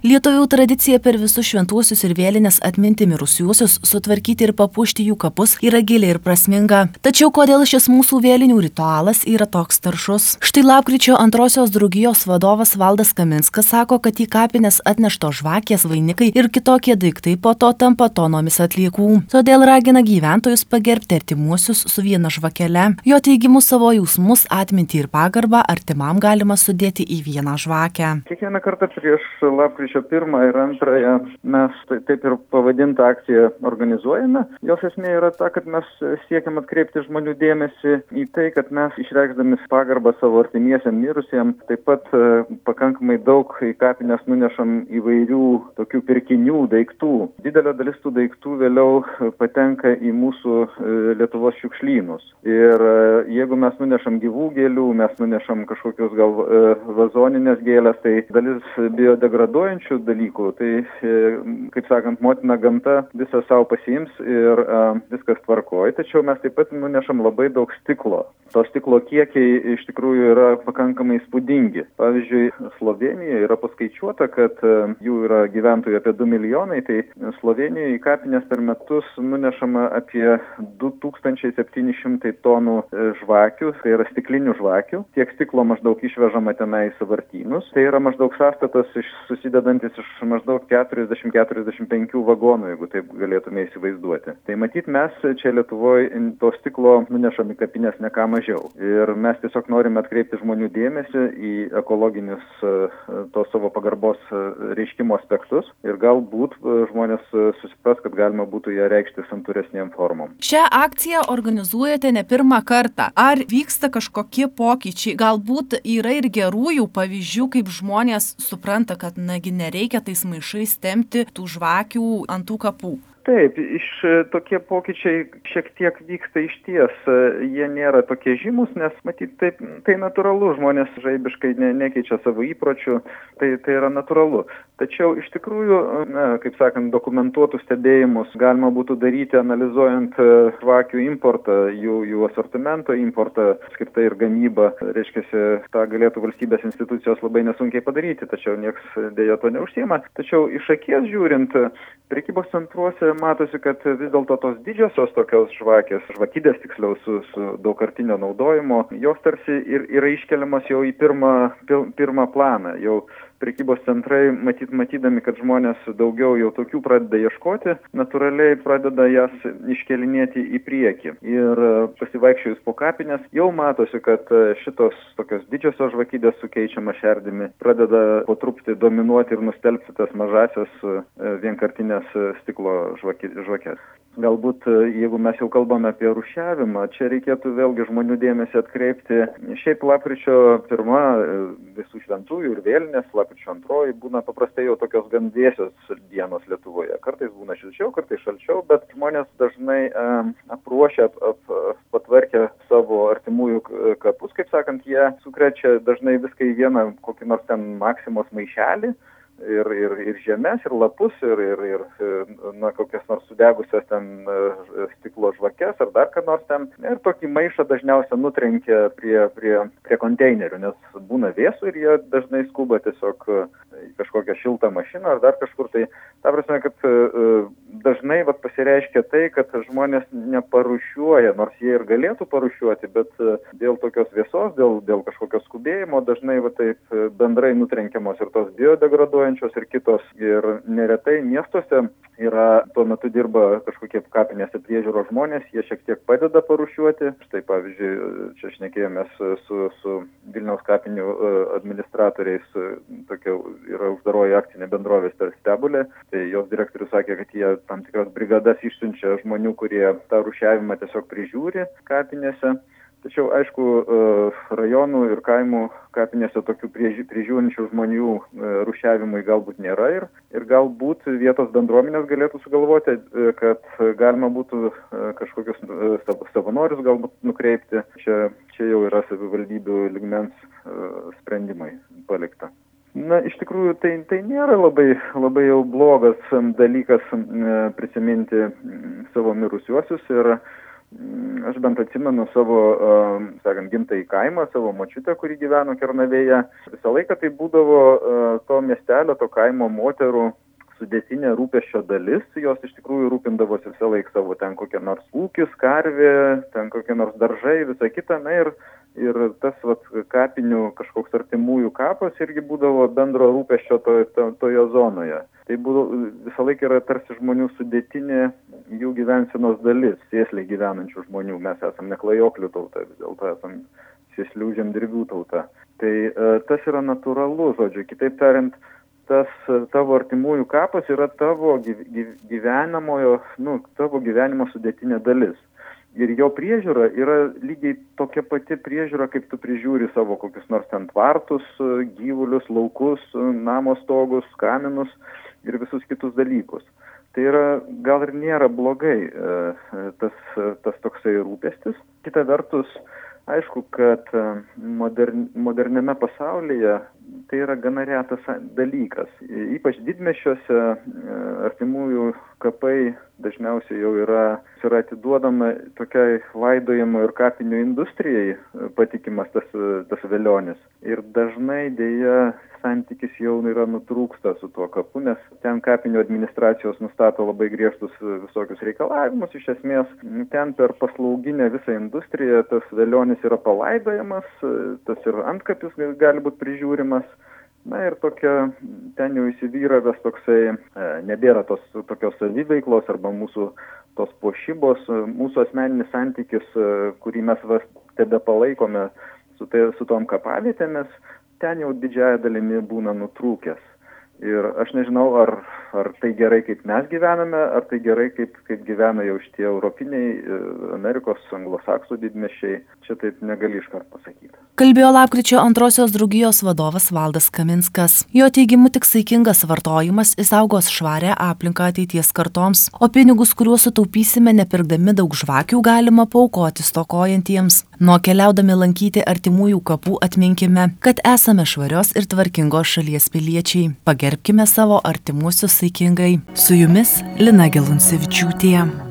Lietuvių tradicija per visus šventuosius ir vėlines atminti mirusiuosius, sutvarkyti ir papuošti jų kapus yra gili ir prasminga. Tačiau kodėl šis mūsų vėlinių ritualas yra toks taršus? Štai lapkričio 2 draugijos vadovas Valdas Kaminskas sako, kad į kapines atnešto žvakės, vainikai ir kitokie daiktai po to tampa tonomis atliekų. Todėl ragina gyventojus pagerbti artimuosius su viena žvakele. Jo teigimu savo jausmus, atmintį ir pagarbą artimam galima sudėti į vieną žvakę. Kiekvieną kartą prieš lapkričio 1 ir 2 mes taip ir pavadintą akciją organizuojame. Jos esmė yra ta, kad mes siekiam atkreipti žmonių dėmesį į tai, kad mes išreikšdami pagarbą savo artimiesiem mirusiem, taip pat pakankamai daug į kapines nunešam įvairių tokių pirkinių, daiktų. Didelė dalis tų daiktų vėliau patenka į mūsų Lietuvos šiukšlynus. Ir jeigu mes nunešam gyvų gėlių, mes nunešam kažkokius gal vazoninės gėlės, tai dalis biodegraduojančių dalykų, tai, kaip sakant, motina gamta visą savo pasiims ir viskas tvarkoj, tačiau mes taip pat nunešam labai daug stiklo. To stiklo kiekiai iš tikrųjų yra pakankamai įspūdingi. Pavyzdžiui, Slovėnijoje yra paskaičiuota, kad jų yra gyventojų apie 2 milijonai, tai Slovėnijoje į kapines per metus nunešama apie 2700 tonų žvakių, tai yra stiklinių žvakių. Tiek stiklo maždaug išvežama tenai į sąvartynus. Tai yra maždaug sąstatas susidedantis iš maždaug 40-45 vagonų, jeigu taip galėtume įsivaizduoti. Tai matyt, mes čia Lietuvoje to stiklo nunešam į kapines ne ką mažiau. Ir mes tiesiog norime atkreipti žmonių dėmesį į ekologinius to savo pagarbos reiškimo aspektus ir galbūt žmonės susipras, kad galima būtų ją reikšti santūresnėm formom. Šią akciją organizuojate ne pirmą kartą. Ar vyksta kažkokie pokyčiai? Galbūt yra ir gerųjų pavyzdžių, kaip žmonės supranta, kad nagi nereikia tais maišais tempti tų žvakių ant tų kapų. Taip, tokie pokyčiai šiek tiek vyksta išties. Jie nėra tokie žymus, nes matyt, tai natūralu, žmonės žaibiškai nekeičia savo įpročių, tai yra natūralu. Tačiau iš tikrųjų, kaip sakant, dokumentuotus stebėjimus galima būtų daryti analizuojant žvakių importą, jų asortimento importą, skirtą ir gamybą. Reiškiasi, tą galėtų valstybės institucijos labai nesunkiai padaryti, tačiau nieks dėja to neužsiima. Tačiau iš akies žiūrint, prekybos centruose matosi, kad vis dėlto tos didžiosios tokios žvakės, žvakidės tiksliau su daugkartinio naudojimo, jos tarsi ir yra iškeliamas jau į pirmą planą. Jau prekybos centrai, matydami, kad žmonės daugiau jau tokių pradeda ieškoti, natūraliai pradeda jas iškelinėti į priekį. Ir pasivaikščiojus po kapines, jau matosi, kad šitos tokios didžiosios žvakidės su keičiama šerdimi pradeda po truputį dominuoti ir nustelbti tas mažasias vienkartinės stiklo žvakės. Galbūt, jeigu mes jau kalbame apie rūšiavimą, čia reikėtų vėlgi žmonių dėmesį atkreipti. Šiaip lapkričio 1 visų šventųjų ir vėlinės, lapkričio 2 būna paprastai jau tokios gan vėsios dienos Lietuvoje. Kartais būna šilčiau, kartais šalčiau, bet žmonės dažnai apruošia, patvarkę savo artimųjų kapus, kaip sakant, jie sukrečia dažnai viską į vieną kokį nors ten Maksimos maišelį. Ir žemes, ir lapus, ir kokias nors sudegusias ten stiklo žvakes ar dar ką nors ten. Ir tokį maišą dažniausiai nutrenkia prie konteinerių, nes būna vėsų ir jie dažnai skuba tiesiog į kažkokią šiltą mašiną ar dar kažkur. Tai ta prasme, kad dažnai pasireiškia tai, kad žmonės neparūšiuoja, nors jie ir galėtų parūšiuoti, bet dėl tokios vėsos, dėl kažkokio skubėjimo dažnai taip bendrai nutrenkiamos ir tos biodegraduojančios ir kitos. Ir neretai miestuose tuo metu dirba kažkokie kapinėse priežiūros žmonės, jie šiek tiek padeda parūšiuoti. Štai pavyzdžiui, čia šnekėjomės su Vilniaus kapinių administratoriais, tokia yra uždaroji akcinė bendrovė Stebulė. Tai jos direktorius sakė, kad jie tam tikras brigadas išsiunčia žmonių, kurie tą rūšiavimą tiesiog prižiūri kapinėse. Tačiau, aišku, rajonų ir kaimų kapinėse tokių prižiūrinčių žmonių rūšiavimui galbūt nėra ir galbūt vietos bendruomenės galėtų sugalvoti, kad galima būtų kažkokius savanorius galbūt nukreipti. Čia jau yra savivaldybių lygmens sprendimai palikta. Na, iš tikrųjų, tai nėra labai jau blogas dalykas prisiminti savo mirusiuosius ir Aš bent atsimenu savo, sakant, gimtąjį kaimą, savo močiutę, kuri gyveno Kernavėje. Visą laiką tai būdavo to miestelio, to kaimo moterų sudėtinė rūpesčio dalis. Jos iš tikrųjų rūpindavosi visą laiką savo ten kokia nors ūkis, karvė, ten kokie nors daržai, visa kita. Na ir tas kapinių kažkoks artimųjų kapas irgi būdavo bendro rūpesčio toje zonoje. Tai visą laiką yra tarsi žmonių sudėtinė jų gyvensenos dalis, sėsliai gyvenančių žmonių. Mes esame ne klajoklių tauta, vis dėlto esame sėslių žemdirbių tauta. Tai tas yra natūralu, žodžiu. Kitaip tariant, tas tavo artimųjų kapas yra tavo tavo gyvenimo sudėtinė dalis. Ir jo priežiūra yra lygiai tokia pati priežiūra, kaip tu prižiūri savo kokius nors ten tvartus, gyvulius, laukus, namo stogus, kaminus ir visus kitus dalykus. Tai yra, gal ir nėra blogai tas toksai rūpestis. Kita vertus, aišku, kad moderniame pasaulyje tai yra gana retas dalykas. Ypač didmiesčiuose artimųjų kapai dažniausiai jau yra atiduodama tokiai laidojimo ir kapinių industrijai patikimas tas velionis. Ir dažnai dėja santykis jau yra nutrūksta su tuo kapu, nes ten kapinių administracijos nustato labai griežtus visokius reikalavimus. Iš esmės, ten per paslauginę visą industriją tas velionis yra palaidojamas, tas ir antkapis gali būti prižiūrimas. Na ir ten jau įsivyravęs toksai, nebėra tokios saviveiklos arba mūsų tos puošybos, mūsų asmeninis santykis, kurį mes tebe palaikome su tom kapavietėmis, ten jau didžiąja dalimi būna nutrūkęs. Ir aš nežinau, ar tai gerai, kaip mes gyvename, ar tai gerai, kaip gyvena jau šitie europiniai, Amerikos, anglosaksų didmiesčiai. Čia taip negali iškart pasakyti. Kalbėjo lapkričio 2 draugijos vadovas Valdas Kaminskas. Jo teigimu tik saikingas vartojimas išsaugos švarią aplinką ateities kartoms, o pinigus, kuriuos sutaupysime nepirkdami daug žvakių, galima paaukoti stokojantiems. Nuo keliaudami lankyti artimųjų kapų atminkime, kad esame švarios ir tvarkingos šalies piliečiai. Pagerbkime savo artimuosius saikingai. Su jumis Lina Geluncevičiūtė.